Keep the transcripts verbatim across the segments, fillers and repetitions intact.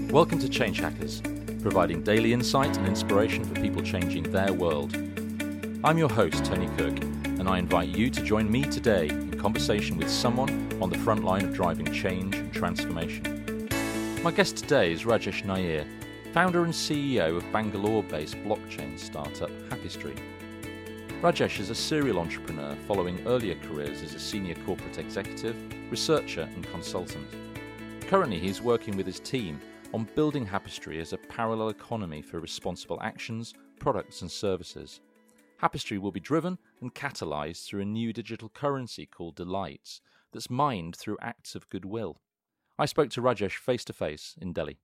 Welcome to Change Hackers, providing daily insight and inspiration for people changing their world. I'm your host, Tony Cook, and I invite you to join me today in conversation with someone on the front line of driving change and transformation. My guest today is Rajesh Nair, founder and C E O of Bangalore-based blockchain startup Happystreet. Rajesh is a serial entrepreneur following earlier careers as a senior corporate executive, researcher and consultant. Currently he's working with his team on building Happystreet as a parallel economy for responsible actions, products and services. Happystreet will be driven and catalysed through a new digital currency called Delights that's mined through acts of goodwill. I spoke to Rajesh face-to-face in Delhi.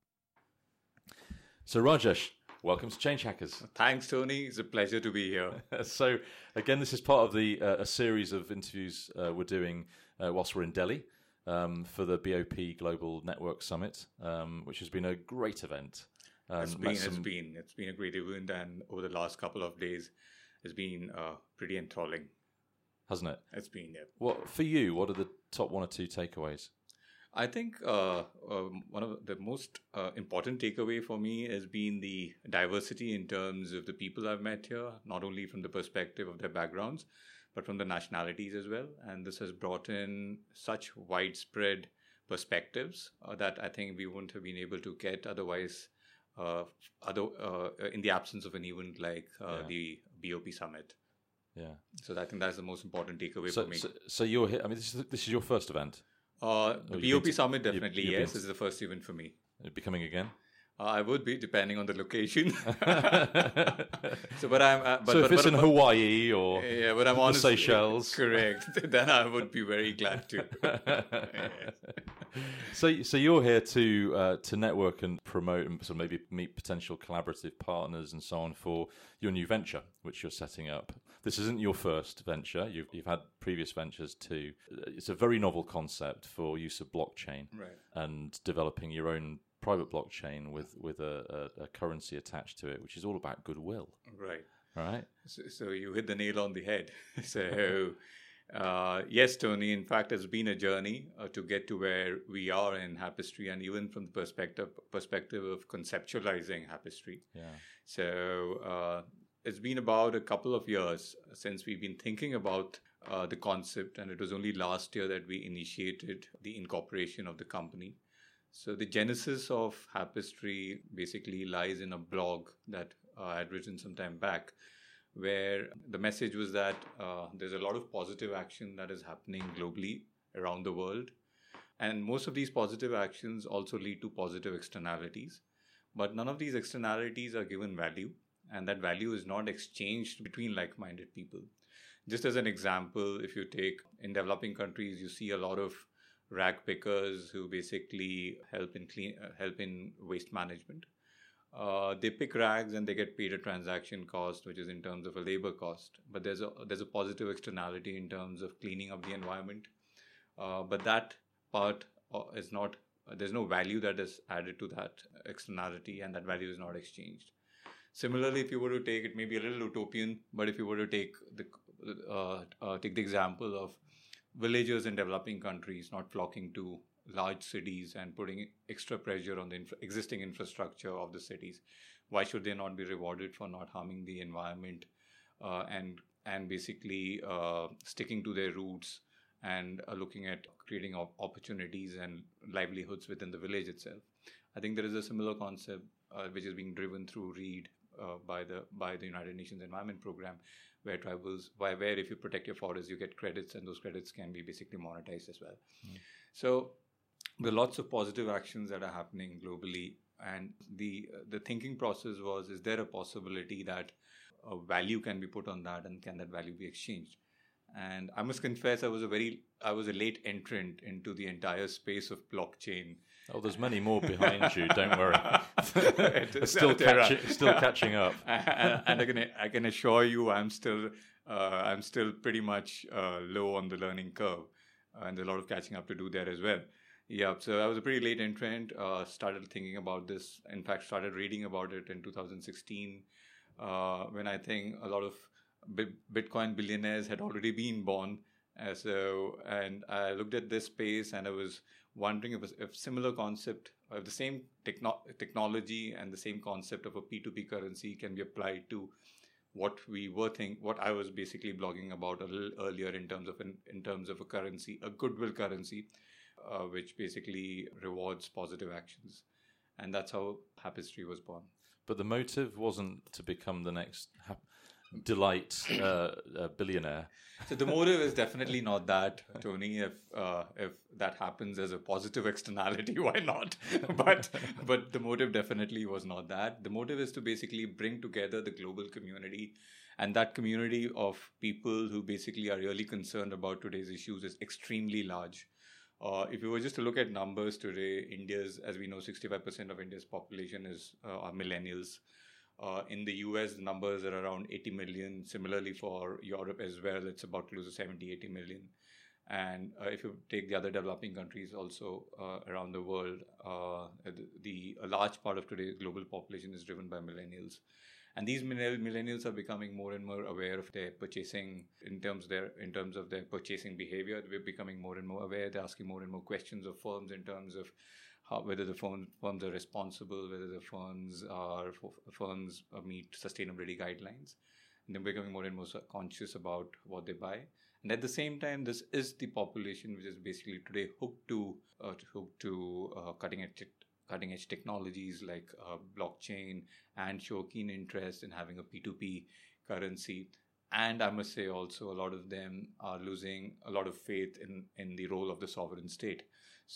So Rajesh, welcome to Change Hackers. Thanks, Tony. It's a pleasure to be here. So again, this is part of the uh, a series of interviews uh, we're doing uh, whilst we're in Delhi. Um, for the B O P Global Network Summit, um, which has been a great event. Um, it's been, some... it's been, it's been a great event, and over the last couple of days, it's been uh, pretty enthralling, hasn't it? It's been. Yeah. What for you? What are the top one or two takeaways? I think uh, uh, one of the most uh, important takeaway for me has been the diversity in terms of the people I've met here, not only from the perspective of their backgrounds, but from the nationalities as well. And this has brought in such widespread perspectives uh, that I think we wouldn't have been able to get otherwise uh, other, uh, in the absence of an event like uh, yeah. the B O P Summit. Yeah. So I think that's the most important takeaway so, for me. So, so you're here, I mean, this is, this is your first event? Uh, the B O P Summit, definitely, you've, you've yes. This is the first event for me. Becoming again? Uh, I would be, depending on the location. so, but I'm. Uh, but, so, if but, it's but, in but, Hawaii or yeah, but I'm honest, the Seychelles, correct. Then I would be very glad to. yes. So, so you're here to uh, to network and promote, and so maybe meet potential collaborative partners and so on for your new venture, which you're setting up. This isn't your first venture. You've you've had previous ventures too. It's a very novel concept for use of blockchain right. and developing your own private blockchain with with a, a, a currency attached to it, which is all about goodwill. Right. All right. So, so you hit the nail on the head. So uh, yes, Tony. In fact, it's been a journey uh, to get to where we are in Happystreet, and even from the perspective perspective of conceptualizing Happystreet. Yeah. So uh, it's been about a couple of years since we've been thinking about uh, the concept, and it was only last year that we initiated the incorporation of the company. So the genesis of Happystreet basically lies in a blog that uh, I had written some time back, where the message was that uh, there's a lot of positive action that is happening globally around the world. And most of these positive actions also lead to positive externalities. But none of these externalities are given value, and that value is not exchanged between like-minded people. Just as an example, if you take in developing countries, you see a lot of rag pickers who basically help in clean, uh, help in waste management. Uh, they pick rags and they get paid a transaction cost, which is in terms of a labor cost. But there's a there's a positive externality in terms of cleaning up the environment. Uh, but that part uh, is not. Uh, there's no value that is added to that externality, and that value is not exchanged. Similarly, if you were to take it, maybe a little utopian, but if you were to take the uh, uh, take the example of villagers in developing countries not flocking to large cities and putting extra pressure on the infra- existing infrastructure of the cities. Why should they not be rewarded for not harming the environment uh, and and basically uh, sticking to their roots and uh, looking at creating op- opportunities and livelihoods within the village itself? I think there is a similar concept uh, which is being driven through REED uh, by the by the United Nations Environment Program, where tribals, where, where if you protect your forest, you get credits, and those credits can be basically monetized as well. Mm. So there are lots of positive actions that are happening globally, and the the thinking process was, is there a possibility that a value can be put on that, and can that value be exchanged? And I must confess, I was a very, I was a late entrant into the entire space of blockchain. Oh, there's many more behind you. Don't worry. still, catch, still catching up. and and I can, I can assure you, I'm still, uh, I'm still pretty much uh, low on the learning curve, uh, and there's a lot of catching up to do there as well. Yeah, so I was a pretty late entrant. Uh, started thinking about this. In fact, started reading about it in two thousand sixteen, uh, when I think a lot of Bitcoin billionaires had already been born. Uh, so, and I looked at this space and I was wondering if, if similar concept, if the same techno- technology and the same concept of a P two P currency can be applied to what we were think, what I was basically blogging about a little earlier in terms of an, in terms of a currency, a goodwill currency, uh, which basically rewards positive actions, and that's how Happistry was born. But the motive wasn't to become the next hap- delight uh, uh, billionaire. So the motive is definitely not that, Tony. If uh, if that happens as a positive externality, why not? but but the motive definitely was not that. The motive is to basically bring together the global community, and that community of people who basically are really concerned about today's issues is extremely large. Uh, if you were just to look at numbers today, India's, as we know, sixty-five percent of India's population is uh, are millennials. Uh, in the U S, the numbers are around eighty million. Similarly, for Europe as well, it's about close to seventy, eighty million. And uh, if you take the other developing countries also uh, around the world, uh, the, the a large part of today's global population is driven by millennials. And these millennials are becoming more and more aware of their purchasing in terms of their in terms of their purchasing behavior. We're becoming more and more aware. They're asking more and more questions of firms in terms of how, whether the firms, firms are responsible, whether the firms are firms meet sustainability guidelines. And they're becoming more and more conscious about what they buy. And at the same time, this is the population which is basically today hooked to uh, hooked to uh, cutting edge cutting edge technologies like uh, blockchain, and show keen interest in having a P two P currency. And I must say also a lot of them are losing a lot of faith in, in the role of the sovereign state.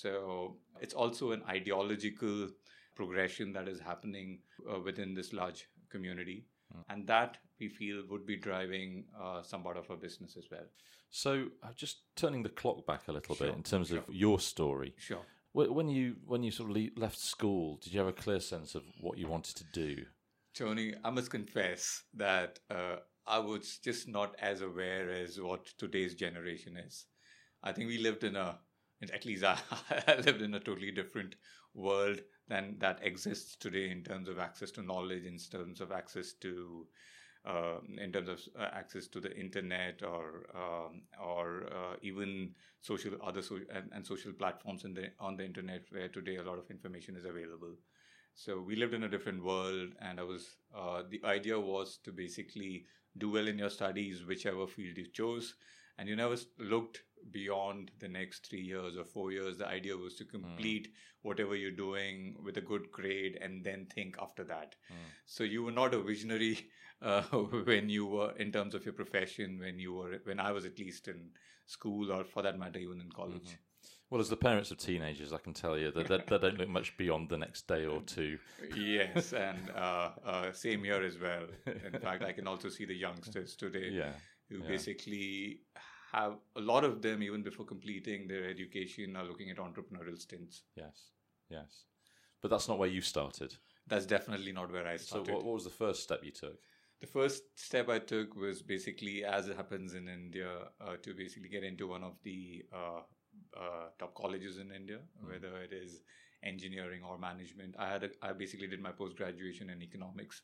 So it's also an ideological progression that is happening uh, within this large community. Mm. And that we feel would be driving uh, some part of our business as well. So uh, just turning the clock back a little Sure, bit in terms sure. of your story. Sure. When you when you sort of le- left school, did you have a clear sense of what you wanted to do? Tony, I must confess that uh, I was just not as aware as what today's generation is. I think we lived in a, at least I, I lived in a totally different world than that exists today in terms of access to knowledge, in terms of access to, uh, in terms of uh, access to the internet, or um, or uh, even social other so, and, and social platforms in the on the internet, where today a lot of information is available. So we lived in a different world, and I was uh, the idea was to basically do well in your studies, whichever field you chose, and you never looked beyond the next three years or four years. The idea was to complete mm. whatever you're doing with a good grade, and then think after that. Mm. So you were not a visionary uh, when you were in terms of your profession, when you were when I was at least in school, or for that matter, even in college. Mm-hmm. Well, as the parents of teenagers, I can tell you that, that they don't look much beyond the next day or two. Yes, and uh, uh, same here as well. In fact, I can also see the youngsters today yeah, who yeah. basically have a lot of them, even before completing their education, are looking at entrepreneurial stints. Yes, yes. But that's not where you started. That's definitely not where I started. So what, what was the first step you took? The first step I took was basically, as it happens in India, uh, to basically get into one of the uh, uh, top colleges in India, mm. whether it is engineering or management. I had a, I basically did my post-graduation in economics,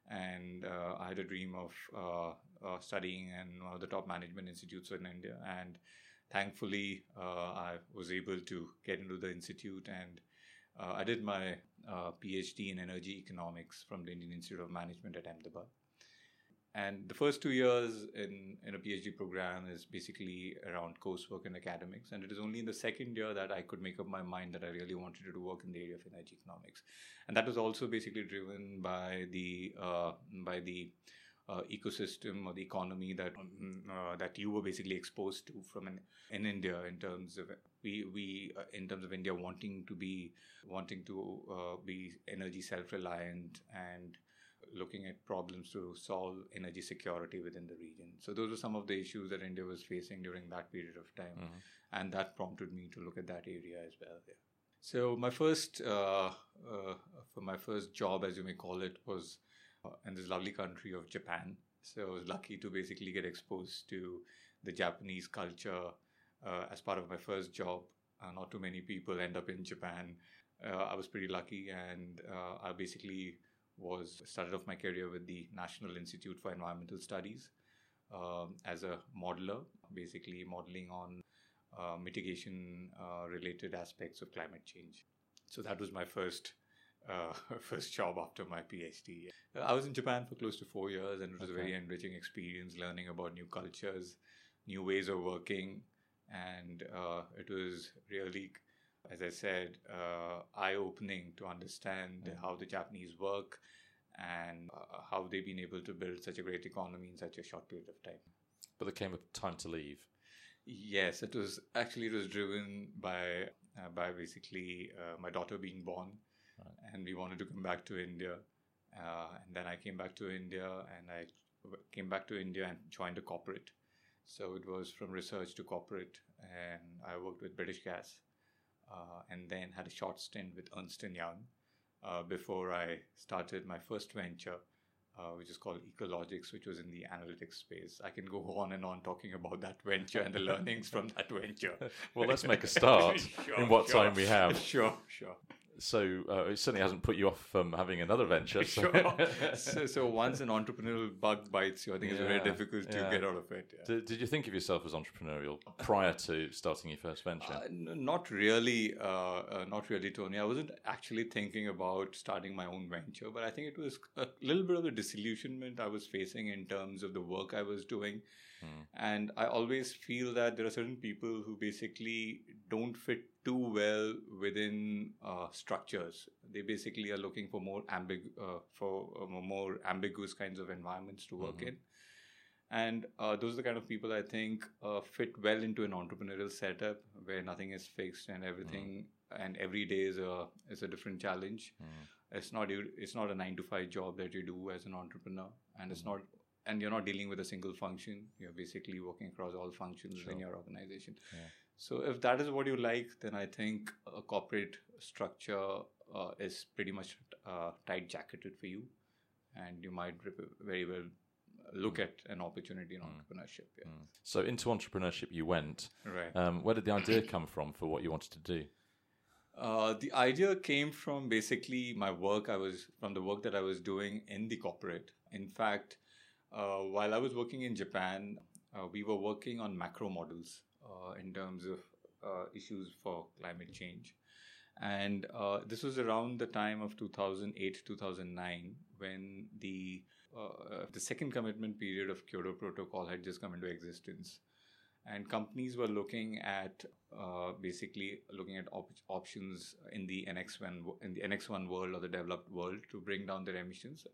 and uh, I had a dream of uh, uh, studying in one of the top management institutes in India. And thankfully, uh, I was able to get into the institute, and uh, I did my uh, PhD in energy economics from the Indian Institute of Management at Ahmedabad. And the first two years in, in a PhD program is basically around coursework and academics. And it is only in the second year that I could make up my mind that I really wanted to do work in the area of energy economics. And that was also basically driven by the uh, by the uh, ecosystem or the economy that uh, that you were basically exposed to from an, in India, in terms of we we uh, in terms of India wanting to be wanting to uh, be energy self-reliant and looking at problems to solve energy security within the region. So those were some of the issues that India was facing during that period of time. Mm-hmm. And that prompted me to look at that area as well. Yeah. So my first, uh, uh, for my first job, as you may call it, was uh, in this lovely country of Japan. So I was lucky to basically get exposed to the Japanese culture uh, as part of my first job. Uh, not too many people end up in Japan. Uh, I was pretty lucky, and uh, I basically was started off my career with the National Institute for Environmental Studies um, as a modeler, basically modeling on uh, mitigation uh, related aspects of climate change. So that was my first uh, first job after my PhD. I was in Japan for close to four years, and it was okay. a very enriching experience, learning about new cultures, new ways of working, and uh, it was really, as I said, uh, eye-opening to understand mm. how the Japanese work and uh, how they've been able to build such a great economy in such a short period of time. But there came a time to leave. Yes, it was actually it was driven by uh, by basically uh, my daughter being born, right. and we wanted to come back to India, uh, and then I came back to India, and I came back to India and joined a corporate. So it was from research to corporate, and I worked with British Gas, uh, and then had a short stint with Ernst and Young uh, before I started my first venture, uh, which is called Ecologics, which was in the analytics space. I can go on and on talking about that venture and the learnings from that venture. Well, let's make a start sure, in what sure. time we have. Sure, sure. So uh, it certainly hasn't put you off from having another venture. So. Sure. so, so once an entrepreneurial bug bites you, I think yeah, it's very difficult to yeah. get out of it. Yeah. Did, did you think of yourself as entrepreneurial prior to starting your first venture? Uh, n- not really, uh, uh, not really, Tony. I wasn't actually thinking about starting my own venture, but I think it was a little bit of the disillusionment I was facing in terms of the work I was doing. Hmm. And I always feel that there are certain people who basically don't fit too well within uh, structures. They basically are looking for more ambig- uh, for uh, more ambiguous kinds of environments to work mm-hmm. in. And uh, those are the kind of people I think uh, fit well into an entrepreneurial setup where nothing is fixed and everything mm. and every day is a is a different challenge. Mm. It's not it's not a nine to five job that you do as an entrepreneur, and mm. it's not. And you're not dealing with a single function. You're basically working across all functions sure. in your organization. Yeah. So if that is what you like, then I think a corporate structure uh, is pretty much uh, tight-jacketed for you. And you might very well look mm. at an opportunity in mm. entrepreneurship. Yeah. Mm. So into entrepreneurship you went. Right. Um, where did the idea come from for what you wanted to do? Uh, the idea came from basically my work. I was from the work that I was doing in the corporate. In fact, Uh, while I was working in Japan, uh, we were working on macro models uh, in terms of uh, issues for climate change. And uh, this was around the time of two thousand eight, two thousand nine, when the uh, the second commitment period of Kyoto Protocol had just come into existence. And companies were looking at uh, basically looking at op- options in the N X one in the N X one world or the developed world to bring down their emissions.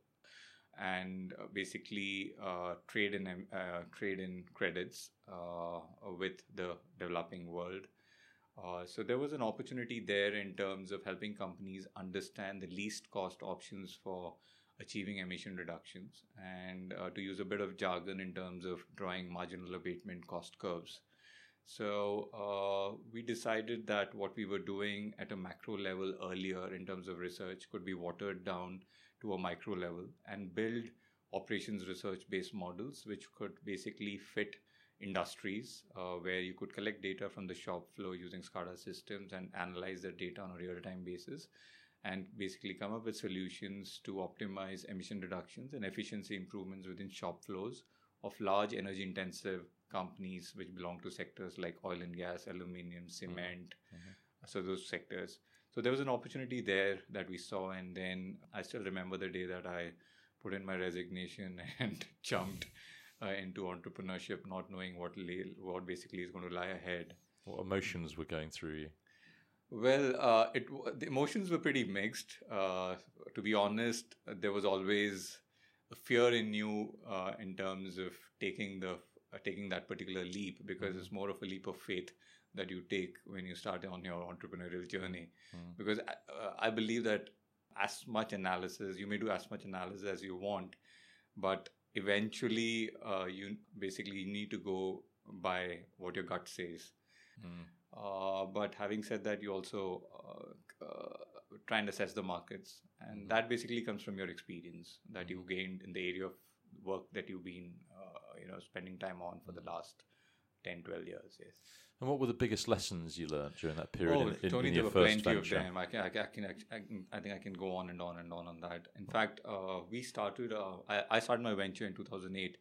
And uh, basically uh, trade in uh, trade in credits uh, with the developing world. Uh, so there was an opportunity there in terms of helping companies understand the least cost options for achieving emission reductions, and uh, to use a bit of jargon in terms of drawing marginal abatement cost curves. So uh, we decided that what we were doing at a macro level earlier in terms of research could be watered down to a micro level and build operations research based models which could basically fit industries uh, where you could collect data from the shop floor using SCADA systems and analyze that data on a real-time basis and basically come up with solutions to optimize emission reductions and efficiency improvements within shop floors of large energy intensive companies which belong to sectors like oil and gas, aluminium, cement, mm-hmm. so those sectors. So there was an opportunity there that we saw, and then I still remember the day that I put in my resignation and jumped uh, into entrepreneurship, not knowing what lay, what basically is going to lie ahead. What emotions were going through you? Well, uh, it the emotions were pretty mixed. Uh, to be honest, there was always a fear in you uh, in terms of taking the uh, taking that particular leap, because mm-hmm. it's more of a leap of faith that you take when you start on your entrepreneurial journey. Mm. Because uh, I believe that as much analysis, you may do as much analysis as you want, but eventually uh, you basically need to go by what your gut says. Mm. Uh, but having said that, you also uh, uh, try and assess the markets. And mm. that basically comes from your experience that mm. you gained in the area of work that you've been uh, you know, spending time on for the last ten, twelve years, yes. And what were the biggest lessons you learned during that period oh, in, in, Tony, in your your there were first plenty venture? of them. I, can, I, can, I, can, I think I can go on and on and on on that. In fact, uh, we started, uh, I, I started my venture in two thousand eight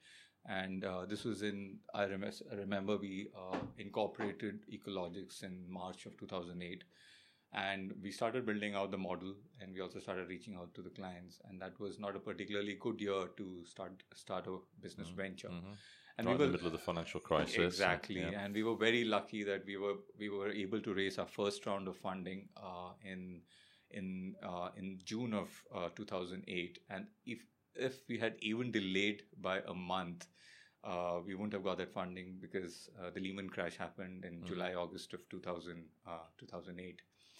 And uh, this was in, I, rem- I remember we uh, incorporated Ecologics in March of two thousand eight. And we started building out the model, and we also started reaching out to the clients. And that was not a particularly good year to start start a business mm-hmm. venture. Mm-hmm. And right we were in the middle of the financial crisis. Exactly, and, yeah. and we were very lucky that we were we were able to raise our first round of funding uh, in in uh, in June of uh, two thousand eight. And if if we had even delayed by a month, uh, we wouldn't have got that funding because uh, the Lehman crash happened in mm-hmm. July, August of two thousand, uh, two thousand eight.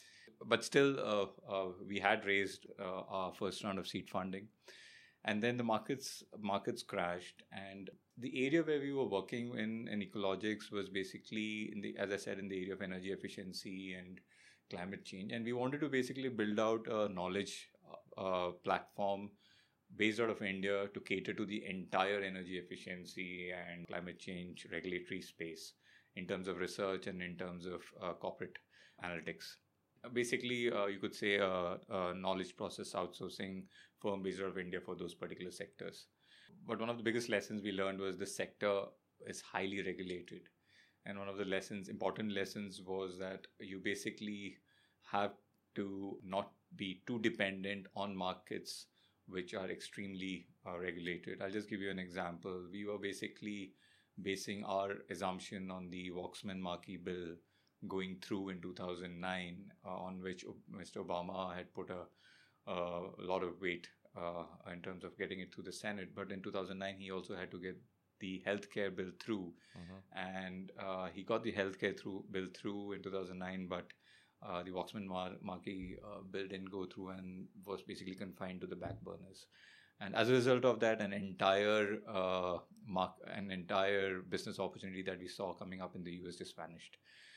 But still, uh, uh, we had raised uh, our first round of seed funding. And then the markets markets crashed, and the area where we were working in, in Ecologics was basically, in the, as I said, in the area of energy efficiency and climate change. And we wanted to basically build out a knowledge uh, platform based out of India to cater to the entire energy efficiency and climate change regulatory space in terms of research and in terms of uh, corporate analytics. Basically, uh, you could say a, a knowledge process outsourcing firm based out of India for those particular sectors. But one of the biggest lessons we learned was the sector is highly regulated. And one of the lessons, important lessons, was that you basically have to not be too dependent on markets which are extremely uh, regulated. I'll just give you an example. We were basically basing our assumption on the Waxman-Markey bill going through in two thousand nine, uh, on which Mister Obama had put a, a lot of weight uh, in terms of getting it through the Senate. But in two thousand nine, he also had to get the healthcare bill through. Mm-hmm. And uh, he got the healthcare through bill through in two thousand nine, but uh, the Waxman-Markey uh, bill didn't go through and was basically confined to the back burners. And as a result of that, an entire uh, mark, an entire business opportunity that we saw coming up in the U S just vanished.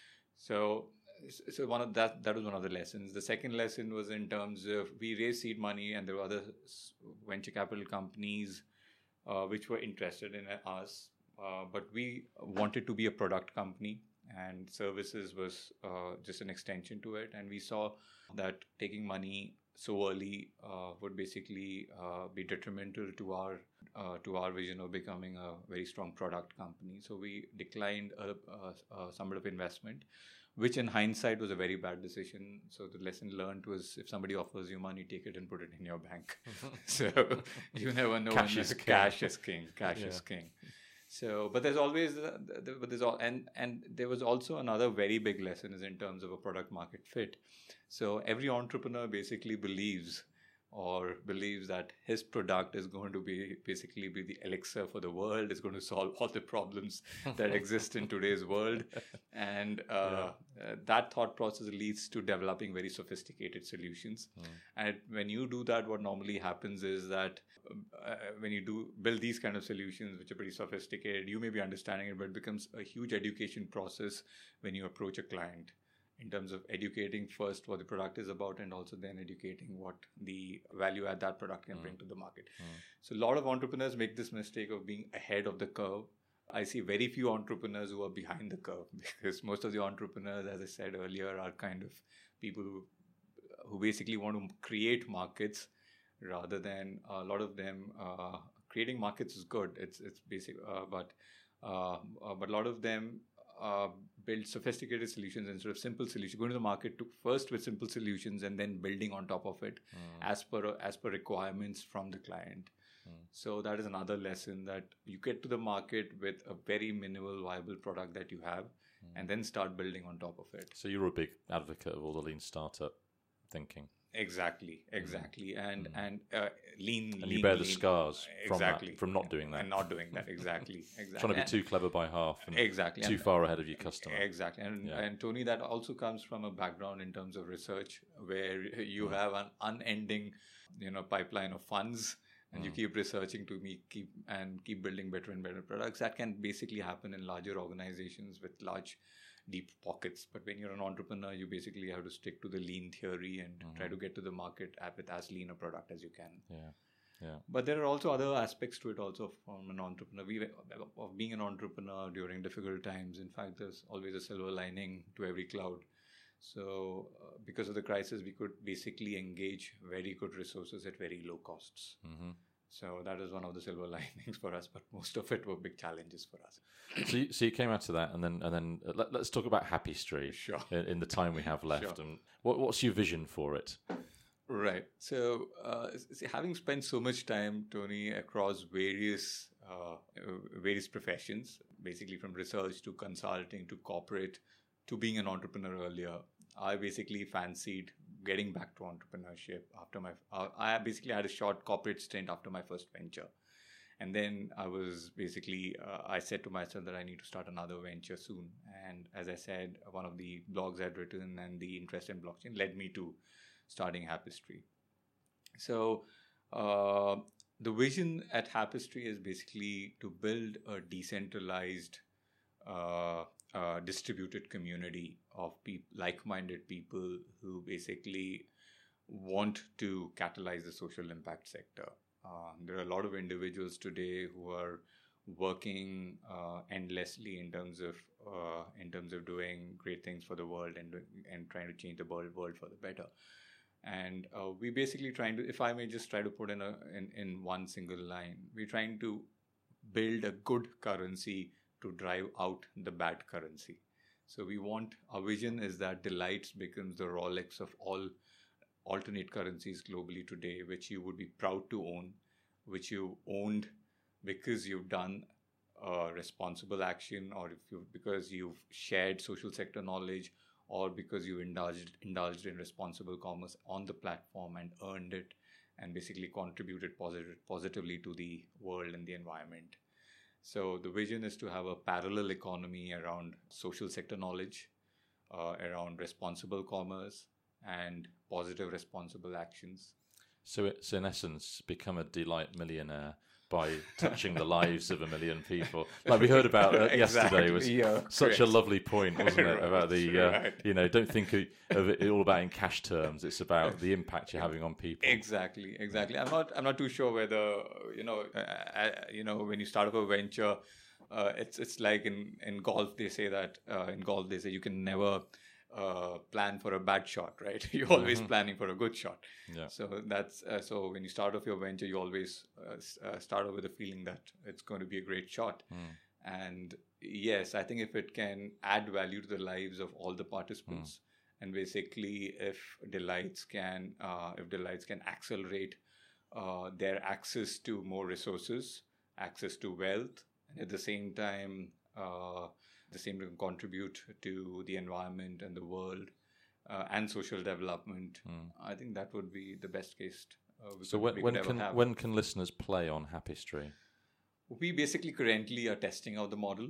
So, so one of that that was one of the lessons. The second lesson was in terms of we raised seed money, and there were other venture capital companies uh, which were interested in us, uh, but we wanted to be a product company, and services was uh, just an extension to it. And we saw that taking money so early uh, would basically uh, be detrimental to our uh, to our vision of becoming a very strong product company. So we declined a, a, a sum of investment, which in hindsight was a very bad decision. So the lesson learned was, if somebody offers you money, take it and put it in your bank. So you never know. Cash is king. Cash is king. Cash yeah. is king. So, but there's always, uh, the, but there's all, and and there was also another very big lesson is in terms of a product market fit. So every entrepreneur basically believes or believes that his product is going to be basically be the elixir for the world. It's going to solve all the problems that exist in today's world. And uh, yeah. uh, that thought process leads to developing very sophisticated solutions. Mm. And when you do that, what normally happens is that uh, when you do build these kind of solutions, which are pretty sophisticated, you may be understanding it, but it becomes a huge education process when you approach a client, in terms of educating first what the product is about, and also then educating what the value add that product can mm. bring to the market. Mm. So a lot of entrepreneurs make this mistake of being ahead of the curve. I see very few entrepreneurs who are behind the curve, because most of the entrepreneurs, as I said earlier, are kind of people who, who basically want to create markets rather than a lot of them. Uh, creating markets is good. It's it's basic, uh, but uh, uh, but a lot of them Uh, build sophisticated solutions instead of simple solutions. Going to the market to first with simple solutions and then building on top of it mm. as per as per requirements from the client. Mm. So that is another lesson, that you get to the market with a very minimal viable product that you have mm. and then start building on top of it. So you're a big advocate of all the lean startup thinking. Exactly, exactly, mm. and mm. and uh, lean. And lean, you bear lean, the scars from exactly. that, from not doing that, and not doing that. Exactly, exactly. Trying to be too clever by half, and exactly, too and, far ahead of your customer. Exactly, and yeah. and Tony, that also comes from a background in terms of research, where you mm. have an unending, you know, pipeline of funds, and mm. you keep researching to me, keep and keep building better and better products. That can basically happen in larger organizations with large, deep pockets. But when you're an entrepreneur, you basically have to stick to the lean theory and mm-hmm. try to get to the market with as lean a product as you can. Yeah, yeah. But there are also other aspects to it also from an entrepreneur. We, of being an entrepreneur during difficult times. In fact, there's always a silver lining to every cloud. So uh, because of the crisis, we could basically engage very good resources at very low costs. Mm-hmm. So that is one of the silver linings for us, but most of it were big challenges for us. So you, so you came out of that, and then and then uh, let, let's talk about Happy Street Sure. in, in the time we have left. Sure. And what, what's your vision for it? Right. So, uh, see, having spent so much time, Tony, across various uh, various professions, basically from research to consulting to corporate to being an entrepreneur earlier, I basically fancied getting back to entrepreneurship after my. Uh, I basically had a short corporate stint after my first venture, and then I was basically uh, I said to myself that I need to start another venture soon. And as I said, one of the blogs I'd written and the interest in blockchain led me to starting Happistry. So uh, the vision at Happistry is basically to build a decentralized, uh, uh, distributed community of peop- like-minded people who basically want to catalyze the social impact sector. Uh, there are a lot of individuals today who are working uh, endlessly in terms of uh, in terms of doing great things for the world and and trying to change the world world for the better. And uh, we basically trying to, if I may just try to put in a in, in one single line, we're trying to build a good currency to drive out the bad currency. So we want, our vision is that Delights becomes the Rolex of all alternate currencies globally today, which you would be proud to own, which you owned because you've done uh, responsible action, or if you because you've shared social sector knowledge, or because you indulged indulged in responsible commerce on the platform and earned it and basically contributed positive, positively to the world and the environment. So the vision is to have a parallel economy around social sector knowledge, uh, around responsible commerce and positive responsible actions. So it's in essence become a Delight millionaire by touching the lives of a million people. Like we heard about uh, yesterday, was yeah, such correct. a lovely point, wasn't it? Right, about the, uh, right. you know, don't think of it all about in cash terms. It's about the impact you're having on people. Exactly, exactly. I'm not, I'm not too sure whether, you know, uh, you know, when you start off a venture, uh, it's, it's like in, in golf, they say that, uh, in golf, they say you can never uh, plan for a bad shot, right? You're always mm-hmm. planning for a good shot. Yeah. So that's, uh, so when you start off your venture, you always uh, uh, start off with a feeling that it's going to be a great shot. Mm. And yes, I think if it can add value to the lives of all the participants, mm. and basically if Delights can, uh, if Delights can accelerate uh, their access to more resources, access to wealth, and at the same time, uh, the same time contribute to the environment and the world uh, and social development, mm. I think that would be the best case. Uh, so could, when, when can have. when can listeners play on Happistry? We basically currently are testing out the model,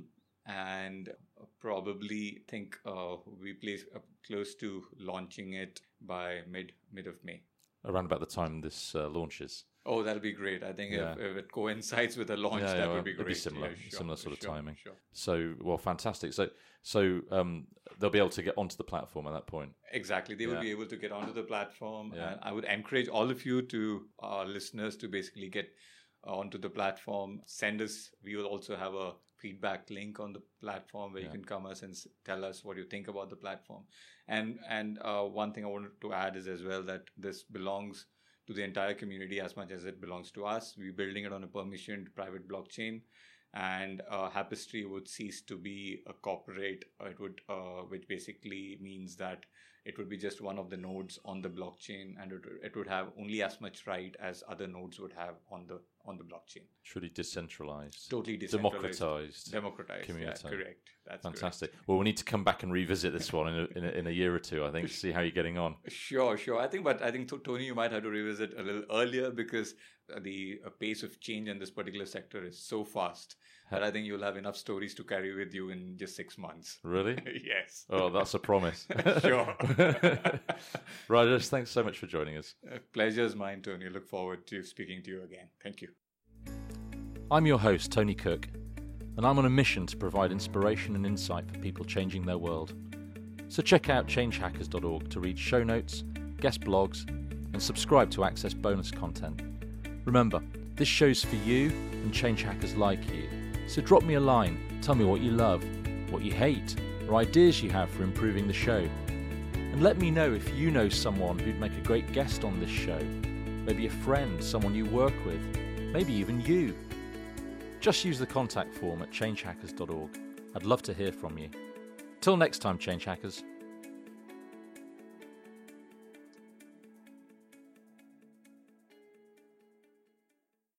and probably think uh, we place uh, close to launching it by mid mid of May. Around about the time this uh, launches. Oh, that'll be great. I think yeah. if, if it coincides with the launch, yeah, that yeah, well, would be great. It'd be similar, yeah, sure, similar sort of sure, timing. Sure. So, well, fantastic. So, so um, they'll be able to get onto the platform at that point. Exactly. They yeah. will be able to get onto the platform. Yeah. And I would encourage all of you to, our listeners, to basically get onto the platform. Send us, we will also have a feedback link on the platform where yeah. you can come us and tell us what you think about the platform. And, and uh, one thing I wanted to add is as well that this belongs to the entire community as much as it belongs to us. We're building it on a permissioned private blockchain, and uh, Happistry would cease to be a corporate. Uh, it would, uh, which basically means that it would be just one of the nodes on the blockchain, and it, it would have only as much right as other nodes would have on the on the blockchain. Truly decentralized, totally decentralized, democratized, democratized. community. Yeah, correct. That's fantastic. Correct. Well, we need to come back and revisit this one in a, in a, in a year or two, I think, to see how you're getting on. Sure, sure. I think, but I think Tony, you might have to revisit a little earlier because the pace of change in this particular sector is so fast that I think you'll have enough stories to carry with you in just six months. Really? Yes. Oh, that's a promise. Sure. Rajesh, thanks so much for joining us. Uh, pleasure's mine, Tony. Look forward to speaking to you again. Thank you. I'm your host, Tony Cook, and I'm on a mission to provide inspiration and insight for people changing their world. So check out change hackers dot org to read show notes, guest blogs, and subscribe to access bonus content. Remember, this show's for you and change hackers like you. So drop me a line, tell me what you love, what you hate, or ideas you have for improving the show. And let me know if you know someone who'd make a great guest on this show, maybe a friend, someone you work with, maybe even you. Just use the contact form at change hackers dot org. I'd love to hear from you. Till next time, Change Hackers.